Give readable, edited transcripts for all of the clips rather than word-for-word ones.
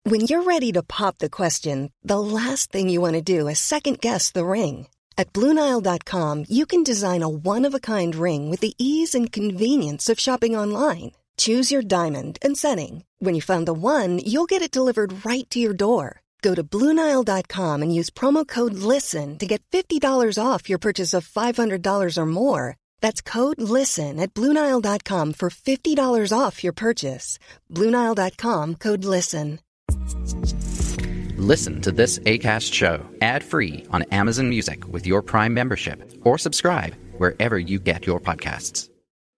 When you're ready to pop the question, the last thing you want to do is second-guess the ring. At BlueNile.com, you can design a one-of-a-kind ring with the ease and convenience of shopping online. Choose your diamond and setting. When you find the one, you'll get it delivered right to your door. Go to BlueNile.com and use promo code LISTEN to get $50 off your purchase of $500 or more. That's code LISTEN at BlueNile.com for $50 off your purchase. BlueNile.com, code LISTEN. Listen to this Acast show ad-free on Amazon Music with your Prime membership, or subscribe wherever you get your podcasts.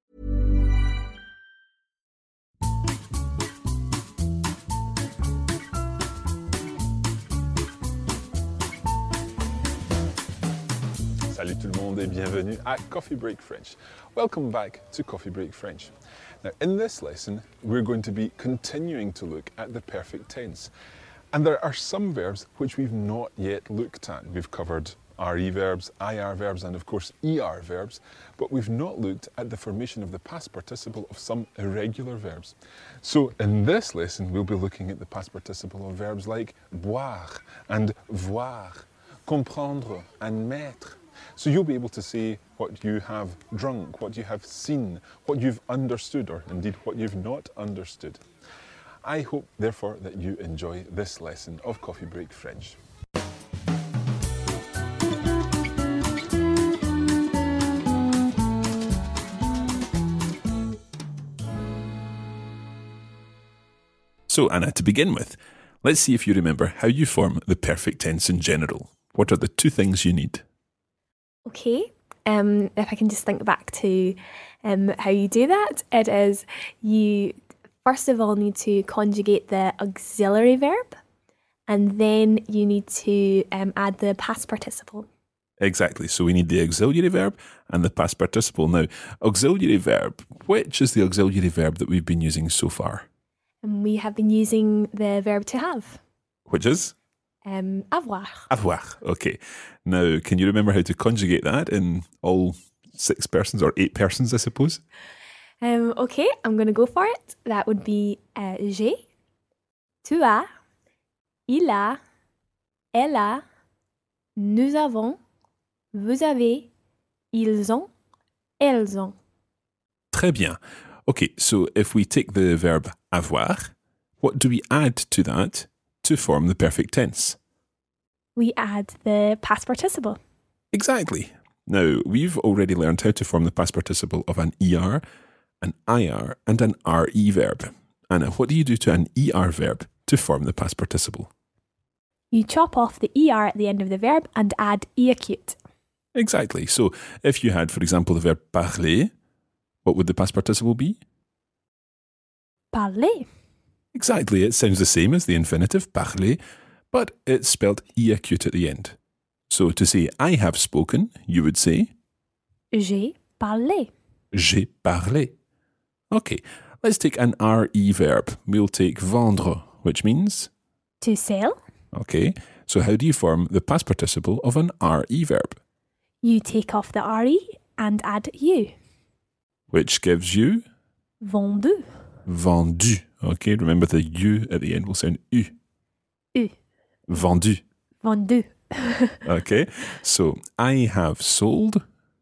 Salut tout le monde et bienvenue à Coffee Break French. Welcome back to Coffee Break French. Now, in this lesson, we're going to be continuing to look at the perfect tense. And there are some verbs which we've not yet looked at. We've covered RE verbs, IR verbs, and of course ER verbs, but we've not looked at the formation of the past participle of some irregular verbs. So in this lesson, we'll be looking at the past participle of verbs like boire and voir, comprendre and mettre. So you'll be able to say what you have drunk, what you have seen, what you've understood, or indeed what you've not understood. I hope, therefore, that you enjoy this lesson of Coffee Break French. So, Anna, to begin with, let's see if you remember how you form the perfect tense in general. What are the two things you need? Okay, if I can just think back to how you do that, it is you first of all need to conjugate the auxiliary verb, and then you need to add the past participle. Exactly, so we need the auxiliary verb and the past participle. Now, auxiliary verb, which is the auxiliary verb that we've been using so far? And we have been using the verb to have. Which is? Avoir. Avoir, okay. Now, can you remember how to conjugate that in all 6 persons or 8 persons, I suppose? Okay, I'm going to go for it. That would be j'ai, tu as, il a, elle a, nous avons, vous avez, ils ont, elles ont. Très bien. Okay, so if we take the verb avoir, what do we add to that to form the perfect tense? We add the past participle. Exactly. Now, we've already learned how to form the past participle of an ER, an IR, and an RE verb. Anna, what do you do to an ER verb to form the past participle? You chop off the ER at the end of the verb and add E acute. Exactly. So, if you had, for example, the verb parler, what would the past participle be? Parler. Exactly, it sounds the same as the infinitive parler, but it's spelled E acute at the end. So to say I have spoken, you would say J'ai parlé. J'ai parlé. Okay, let's take an RE verb. We'll take vendre, which means? To sell. Okay, so how do you form the past participle of an RE verb? You take off the RE and add U. Which gives you? Vendu. Vendu. Okay, remember the U at the end will sound U. U. Vendu. Vendu. Okay, so I have sold.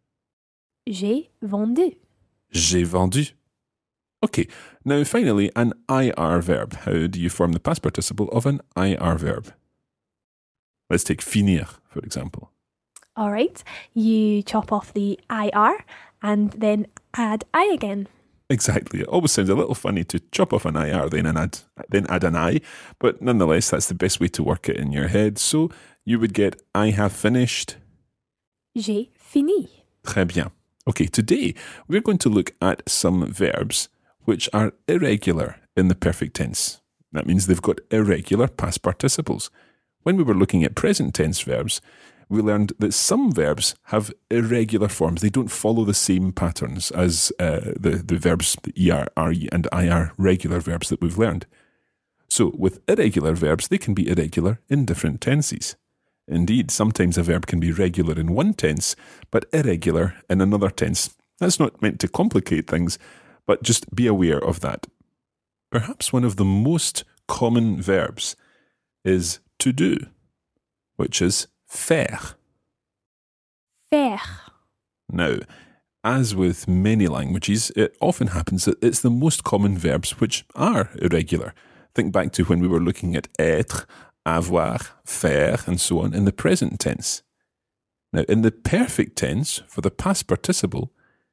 J'ai vendu. J'ai vendu. Okay, now finally, an IR verb. How do you form the past participle of an IR verb? Let's take finir, for example. All right, you chop off the IR and then add I again. Exactly. It always sounds a little funny to chop off an IR, then add an I, but nonetheless, that's the best way to work it in your head. So you would get I have finished. J'ai fini. Très bien. Okay, today we're going to look at some verbs which are irregular in the perfect tense. That means they've got irregular past participles. When we were looking at present tense verbs, we learned that some verbs have irregular forms. They don't follow the same patterns as the verbs, the ER, RE, and IR regular verbs that we've learned. So with irregular verbs, they can be irregular in different tenses. Indeed, sometimes a verb can be regular in one tense, but irregular in another tense. That's not meant to complicate things, but just be aware of that. Perhaps one of the most common verbs is to do, which is faire. Faire. Now, as with many languages, it often happens that it's the most common verbs which are irregular. Think back to when we were looking at être, avoir, faire, and so on in the present tense. Now, in the perfect tense, for the past participle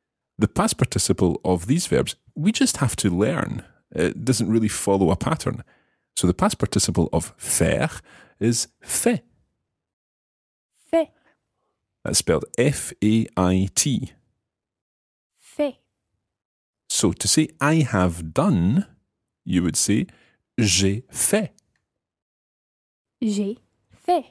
of these verbs, we just have to learn. It doesn't really follow a pattern. So the past participle of faire is fait. Fait. That's spelled F-A-I-T. Fait. So to say I have done, you would say j'ai fait. J'ai fait.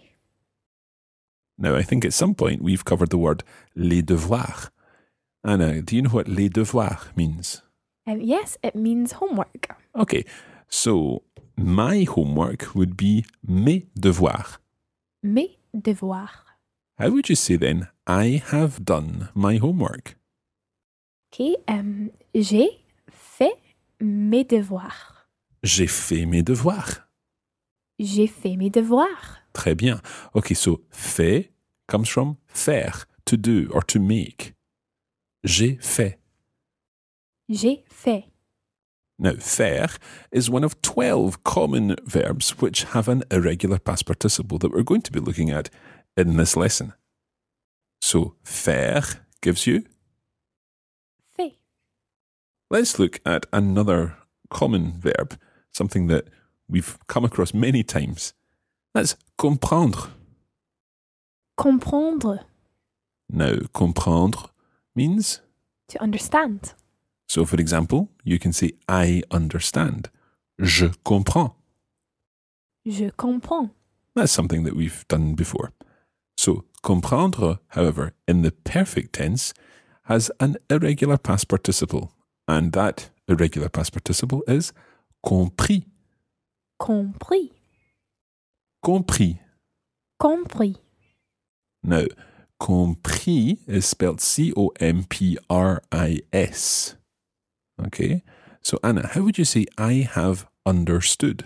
Now, I think at some point we've covered the word les devoirs. Anna, do you know what les devoirs means? Yes, it means homework. Okay, so my homework would be mes devoirs. Mes devoirs. How would you say then, I have done my homework? Okay, j'ai fait mes devoirs. J'ai fait mes devoirs. J'ai fait mes devoirs. Très bien. Okay, so fait comes from faire, to do or to make. J'ai fait. J'ai fait. Now, faire is one of 12 common verbs which have an irregular past participle that we're going to be looking at in this lesson. So, faire gives you. Fait. Let's look at another common verb, something that we've come across many times. That's comprendre. Comprendre. Now, comprendre means. To understand. So, for example, you can say I understand. Je comprends. Je comprends. That's something that we've done before. So, comprendre, however, in the perfect tense, has an irregular past participle, and that irregular past participle is compris. Compris. Compris. Compris. Now, compris is spelled C-O-M-P-R-I-S. Okay? So, Anna, how would you say I have understood?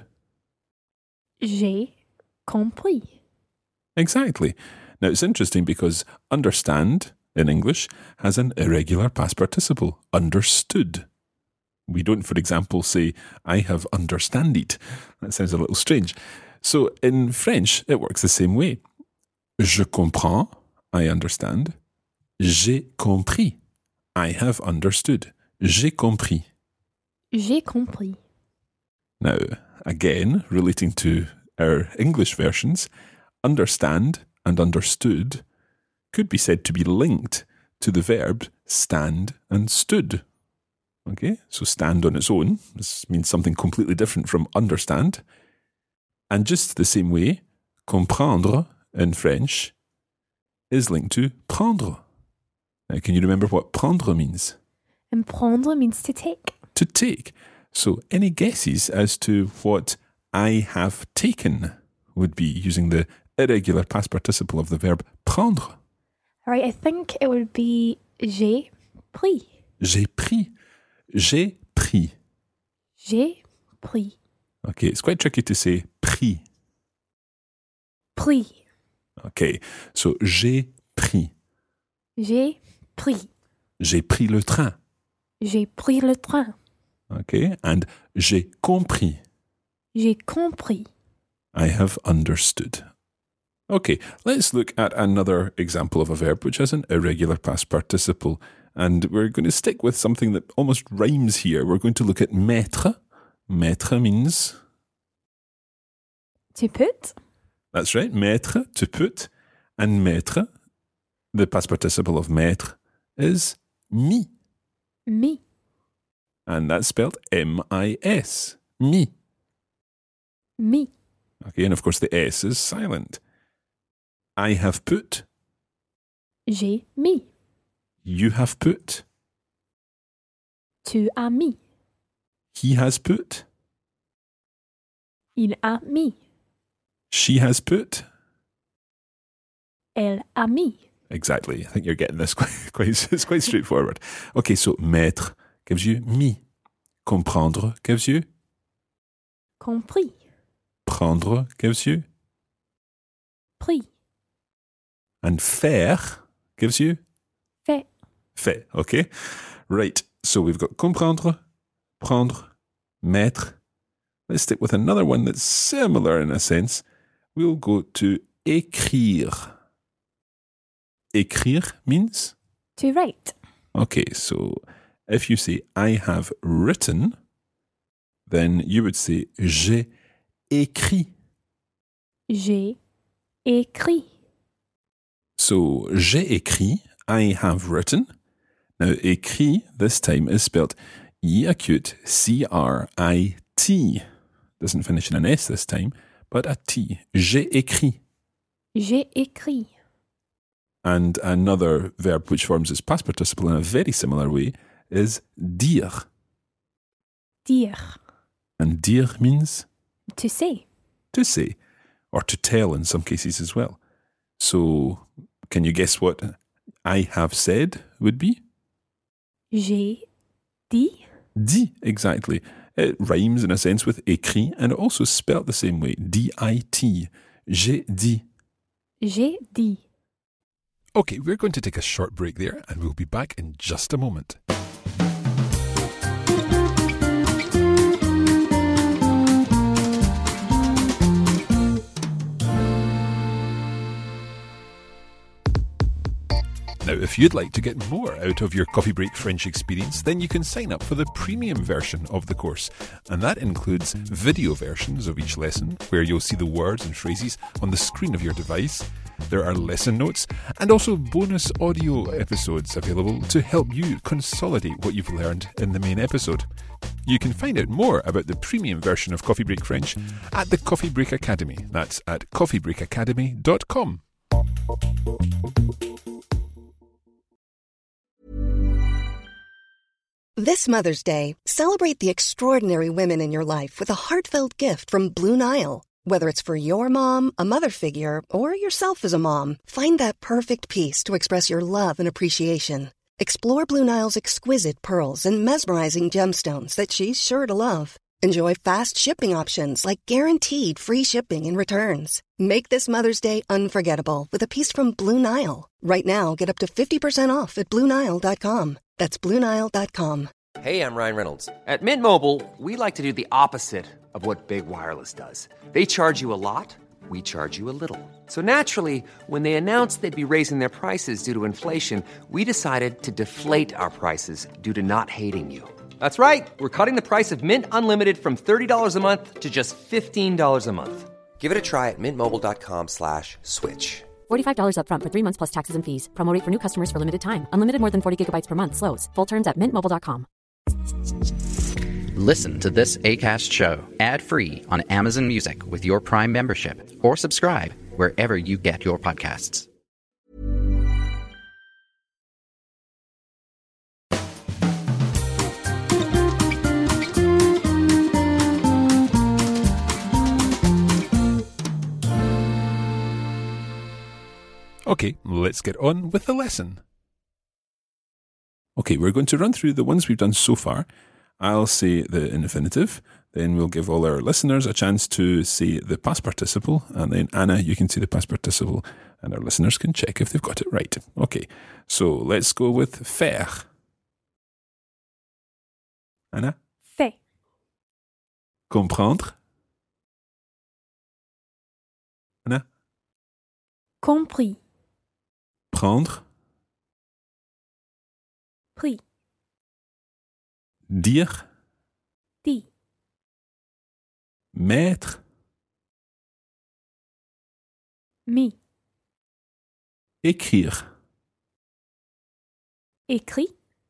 J'ai compris. Exactly. Now, it's interesting because understand in English has an irregular past participle, understood. We don't, for example, say, I have understanded. That sounds a little strange. So in French, it works the same way. Je comprends, I understand. J'ai compris, I have understood. J'ai compris. J'ai compris. Now, again, relating to our English versions, understand and understood could be said to be linked to the verb stand and stood. Okay, so stand on its own, this means something completely different from understand. And just the same way, comprendre in French is linked to prendre. Now, can you remember what prendre means? And prendre means to take. To take. So any guesses as to what I have taken would be using the irregular past participle of the verb prendre? All right, I think it would be j'ai pris. J'ai pris. J'ai pris. J'ai pris. Okay, it's quite tricky to say pris. Pris. Okay, so j'ai pris. J'ai pris. J'ai pris le train. J'ai pris le train. Okay, and j'ai compris. J'ai compris. I have understood. Okay, let's look at another example of a verb which has an irregular past participle. And we're going to stick with something that almost rhymes here. We're going to look at mettre. Mettre means... To put. That's right, mettre, to put. And mettre, the past participle of mettre, is mis. Mis. And that's spelled M-I-S. Mis. Mis. Okay, and of course the S is silent. I have put. J'ai mis. You have put. Tu as mis. He has put. Il a mis. She has put. Elle a mis. Exactly. I think you're getting this it's quite straightforward. Okay, so mettre gives you mis. Comprendre gives you compris, Prendre gives you. pris, And faire gives you. fait, Fait, okay? Right, so we've got comprendre, prendre, mettre. Let's stick with another one that's similar in a sense. We'll go to écrire. Écrire means? to write, Okay, so if you say I have written, then you would say j'ai écrit. j'ai écrit, So j'ai écrit, I have written. Now écrit this time is spelled E acute C-R-I-T. Doesn't finish in an S this time, but a T. J'ai écrit. j'ai écrit, And another verb which forms its past participle in a very similar way is dire. dire, And dire means to say, or to tell in some cases as well. So, can you guess what I have said would be? j'ai dit, Dit, exactly. It rhymes in a sense with écrit and also spelt the same way. D-I-T. J'ai dit. j'ai dit. Okay, we're going to take a short break there and we'll be back in just a moment. Now, if you'd like to get more out of your Coffee Break French experience, then you can sign up for the premium version of the course. And that includes video versions of each lesson, where you'll see the words and phrases on the screen of your device. There are lesson notes and also bonus audio episodes available to help you consolidate what you've learned in the main episode. You can find out more about the premium version of Coffee Break French at the Coffee Break Academy. That's at coffeebreakacademy.com. This Mother's Day, celebrate the extraordinary women in your life with a heartfelt gift from Blue Nile. Whether it's for your mom, a mother figure, or yourself as a mom, find that perfect piece to express your love and appreciation. Explore Blue Nile's exquisite pearls and mesmerizing gemstones that she's sure to love. Enjoy fast shipping options like guaranteed free shipping and returns. Make this Mother's Day unforgettable with a piece from Blue Nile. Right now, get up to 50% off at BlueNile.com. That's BlueNile.com. Hey, I'm Ryan Reynolds. At Mint Mobile, we like to do the opposite of what Big Wireless does. They charge you a lot, we charge you a little. So naturally, when they announced they'd be raising their prices due to inflation, we decided to deflate our prices due to not hating you. That's right. We're cutting the price of Mint Unlimited from $30 a month to just $15 a month. Give it a try at mintmobile.com/switch. $45 up front for 3 months plus taxes and fees. Promo rate for new customers for limited time. Unlimited more than 40 gigabytes per month. Slows full terms at mintmobile.com. Listen to this Acast show ad-free on Amazon Music with your Prime membership, or subscribe wherever you get your podcasts. Okay, let's get on with the lesson. Okay, we're going to run through the ones we've done so far. I'll say the infinitive, then we'll give all our listeners a chance to say the past participle, and then Anna, you can say the past participle, and our listeners can check if they've got it right. Okay, so let's go with faire. Anna? Fait, Comprendre. Anna? compris, Prendre. pris, Dire. dit, Mettre. mis, Écrire. écrit,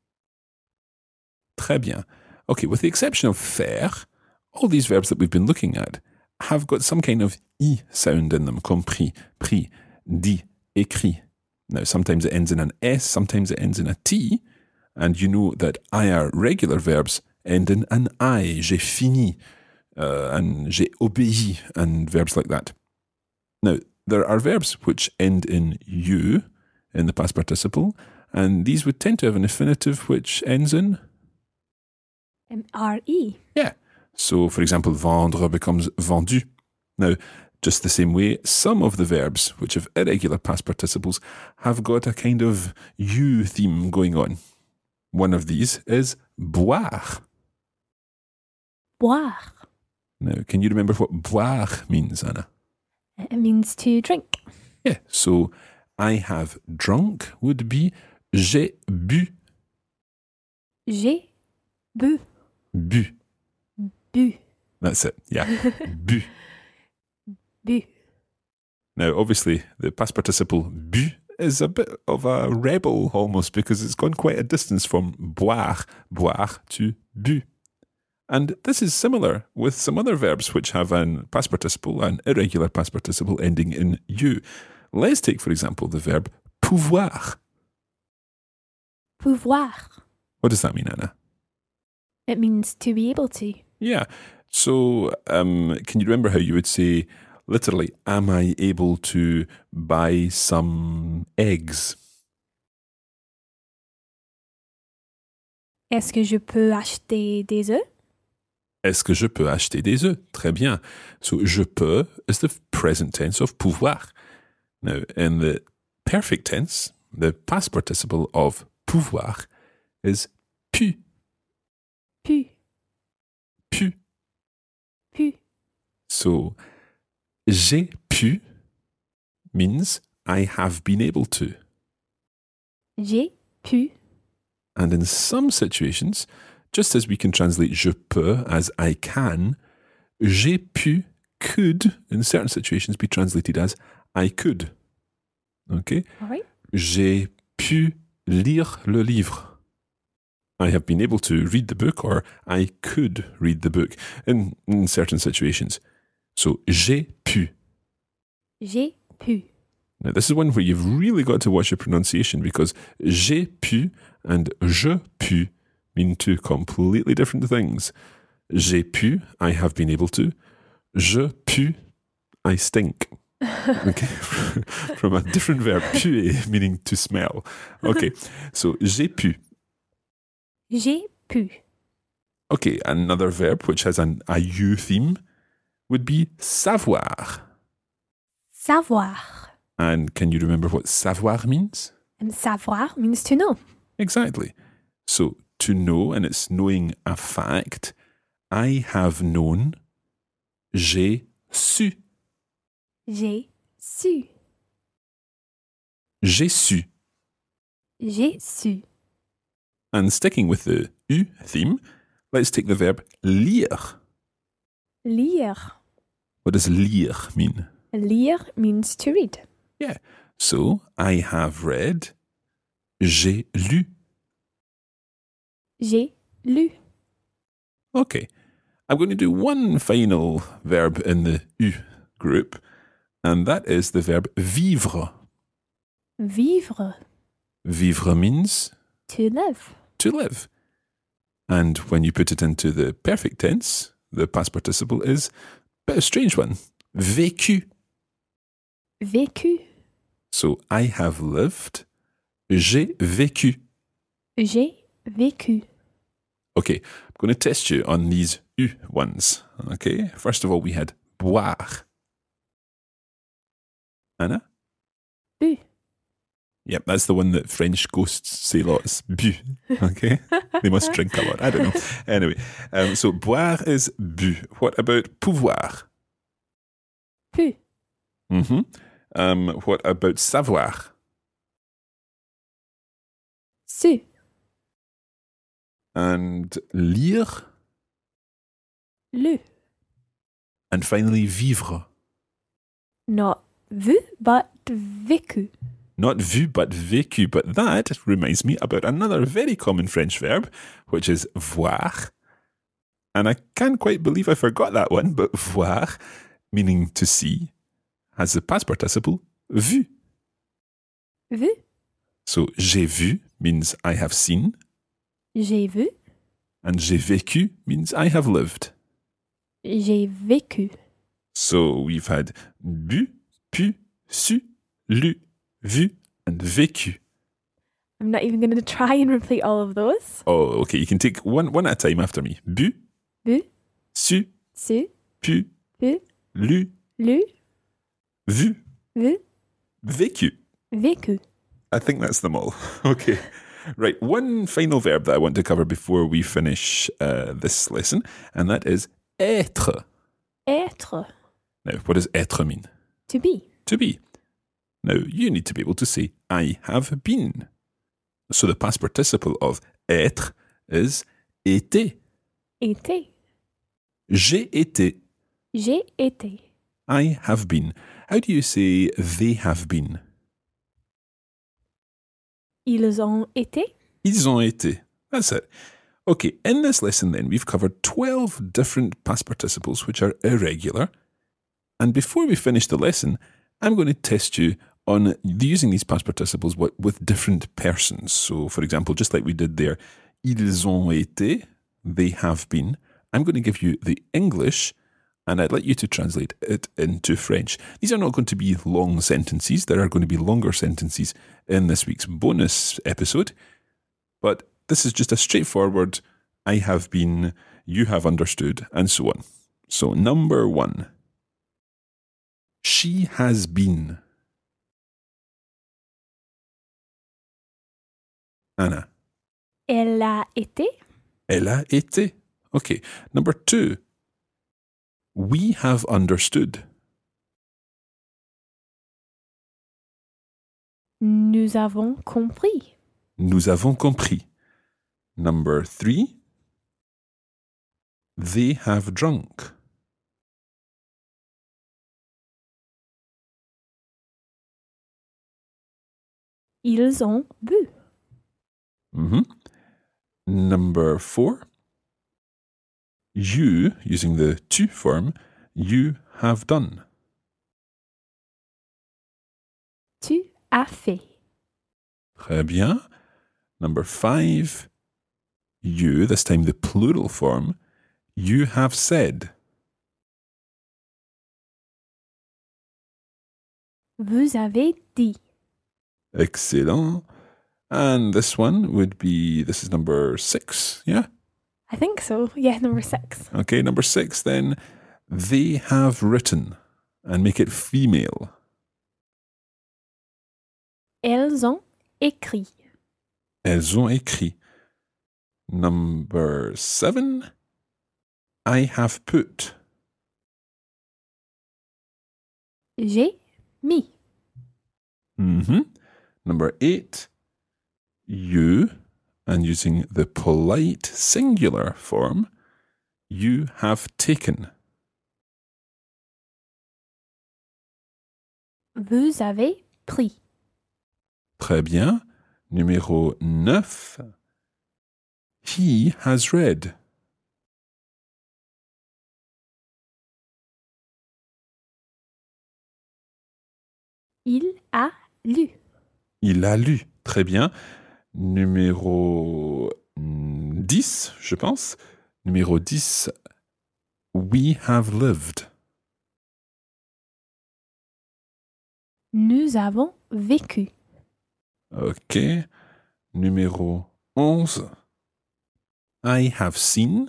Très bien. Okay, with the exception of faire, all these verbs that we've been looking at have got some kind of I sound in them. Compris, pris, dit, écrit. Now, sometimes it ends in an S, sometimes it ends in a T, and you know that IR regular verbs end in an I. J'ai fini, and j'ai obéi, and verbs like that. Now, there are verbs which end in U in the past participle, and these would tend to have an infinitive which ends in re, yeah. So, for example, vendre becomes vendu. Now, just the same way, some of the verbs which have irregular past participles have got a kind of you theme going on. One of these is boire. Boire. Now, can you remember what boire means, Anna? It means to drink. Yeah, so I have drunk would be j'ai bu. J'ai bu. Bu. Bu. That's it, yeah. Bu. Bu. Now, obviously, the past participle bu is a bit of a rebel almost because it's gone quite a distance from boire to bu. And this is similar with some other verbs which have an past participle, an irregular past participle ending in u. Let's take, for example, the verb pouvoir. Pouvoir. What does that mean, Anna? It means to be able to. Yeah. So, can you remember how you would say, literally, am I able to buy some eggs? Est-ce que je peux acheter des œufs? Est-ce que je peux acheter des œufs? Très bien. So, je peux is the present tense of pouvoir. Now, in the perfect tense, the past participle of pouvoir is pu. Pu. Pu. Pu. So, j'ai pu means I have been able to. J'ai pu. And in some situations, just as we can translate je peux as I can, j'ai pu could, in certain situations, be translated as I could. Okay? All right. J'ai pu lire le livre. I have been able to read the book, or I could read the book in certain situations. So, j'ai pu. J'ai pu. Now, this is one where you've really got to watch your pronunciation because j'ai pu and je pu mean two completely different things. J'ai pu, I have been able to. Je pu, I stink. Okay, from a different verb, puer, meaning to smell. Okay, so j'ai pu. J'ai pu. Okay, another verb which has a you theme would be savoir. Savoir. And can you remember what savoir means? And savoir means to know. Exactly. So, to know, and it's knowing a fact. I have known. J'ai su. J'ai su. J'ai su. J'ai su. And sticking with the U theme, let's take the verb lire. Lire. What does lire mean? Lire means to read. Yeah. So, I have read. J'ai lu. J'ai lu. Okay. I'm going to do one final verb in the U group, and that is the verb vivre. Vivre. Vivre means To live. to live. And when you put it into the perfect tense, the past participle is a bit of a strange one. Vécu. Vécu. So I have lived. J'ai vécu. J'ai vécu. Okay, I'm going to test you on these U ones. Okay, first of all, we had boire. Anna? Bu. Yep, that's the one that French ghosts say lots. Bu. Okay? They must drink a lot. I don't know. Anyway, so boire is bu. What about pouvoir? Pu. Mm-hmm. What about savoir? Su. And lire? Lu. And finally, vivre. Not vu, but vécu. Not vu, but vécu. But that reminds me about another very common French verb, which is voir. And I can't quite believe I forgot that one, but voir, meaning to see, has the past participle vu. Vu. So, j'ai vu means I have seen, J'ai vu. and j'ai vécu means I have lived. J'ai vécu. So, we've had bu, pu, su, lu, vu, and vécu. I'm not even going to try and repeat all of those. Oh, okay. You can take one at a time after me. Bu, Bu. su, su, pu, pu, lu, lu, vu, vu, vécu. vécu. I think that's them all. Okay. Right. One final verb that I want to cover before we finish this lesson, and that is être. Être. Now, what does être mean? To be. To be. Now, you need to be able to say, I have been. So the past participle of être is été. Été. J'ai été. J'ai été. I have been. How do you say they have been? Ils ont été. Ils ont été. That's it. Okay, in this lesson then, we've covered 12 different past participles which are irregular. And before we finish the lesson, I'm going to test you on using these past participles with different persons. So, for example, just like we did there, ils ont été, they have been. I'm going to give you the English and I'd like you to translate it into French. These are not going to be long sentences. There are going to be longer sentences in this week's bonus episode. But this is just a straightforward, I have been, you have understood, and so on. So, number 1. She has been. Anna. Elle a été. Elle a été. Okay. Number 2. We have understood. Nous avons compris. Nous avons compris. Number 3. They have drunk. Ils ont bu. Number 4. You, using the tu form, you have done. Tu as fait. Très bien. Number 5. You, this time the plural form, you have said. Vous avez dit. Excellent. And this one would be, this is number 6, yeah? I think so. Yeah, number 6. Okay, number 6 then. They have written. And make it female. Elles ont écrit. Elles ont écrit. Number 7. I have put. J'ai mis. Number 8. You, and using the polite singular form, you have taken. Vous avez pris. Très bien. Numéro 9. He has read. Il a lu. Il a lu. Très bien. Numéro 10, je pense. Numéro 10. We have lived. Nous avons vécu. OK. Numéro 11. I have seen.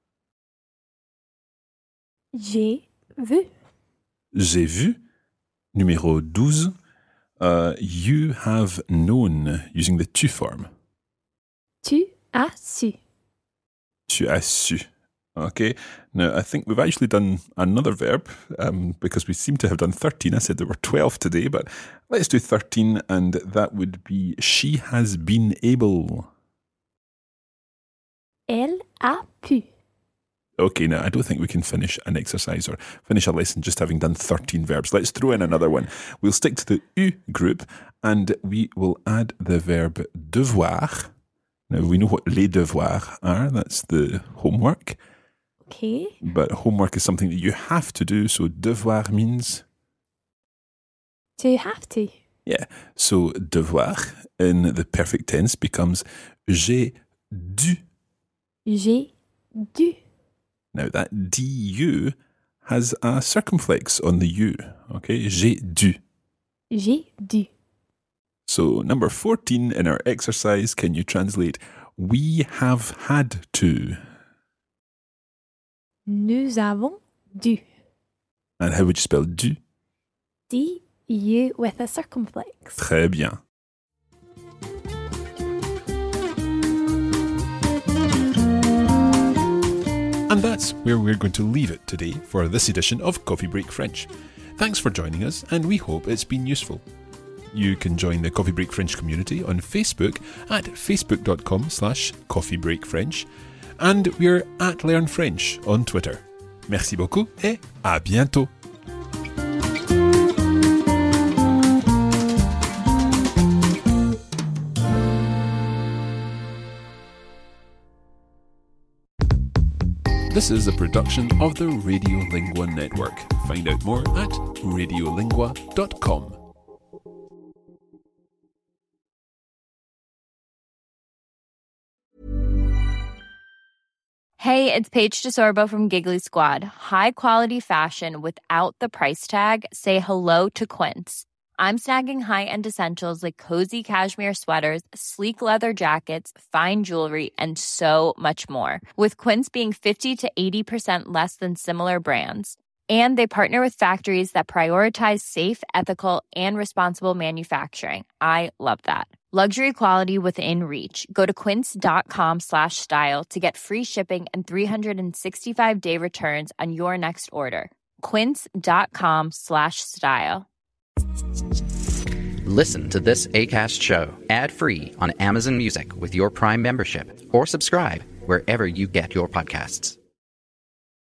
J'ai vu. J'ai vu. Numéro 12. You have known, using the tu form. Tu as su. Tu as su. Okay. Now, I think we've actually done another verb because we seem to have done 13. I said there were 12 today, but let's do 13, and that would be she has been able. Elle a pu. Okay, now I don't think we can finish an exercise or finish a lesson just having done 13 verbs. Let's throw in another one. We'll stick to the U group and we will add the verb devoir. Now, we know what les devoirs are. That's the homework. Okay. But homework is something that you have to do, so devoir means... To have to. Yeah, so devoir in the perfect tense becomes j'ai dû. J'ai dû. Now, that du has a circumflex on the U, okay? J'ai dû. J'ai dû. So, number 14 in our exercise, can you translate we have had to? Nous avons du. And how would you spell du? D-U with a circumflex. Très bien. And that's where we're going to leave it today for this edition of Coffee Break French. Thanks for joining us, and we hope it's been useful. You can join the Coffee Break French community on Facebook at facebook.com/coffeebreakfrench, and we're at Learn French on Twitter. Merci beaucoup et à bientôt. This is a production of the Radiolingua Network. Find out more at radiolingua.com. Hey, it's Paige DeSorbo from Giggly Squad. High quality fashion without the price tag. Say hello to Quince. I'm snagging high-end essentials like cozy cashmere sweaters, sleek leather jackets, fine jewelry, and so much more. With Quince being 50 to 80% less than similar brands. And they partner with factories that prioritize safe, ethical, and responsible manufacturing. I love that. Luxury quality within reach. Go to quince.com/style to get free shipping and 365-day returns on your next order. Quince.com/style. Listen to this Acast show ad-free on Amazon Music with your Prime membership, or subscribe wherever you get your podcasts.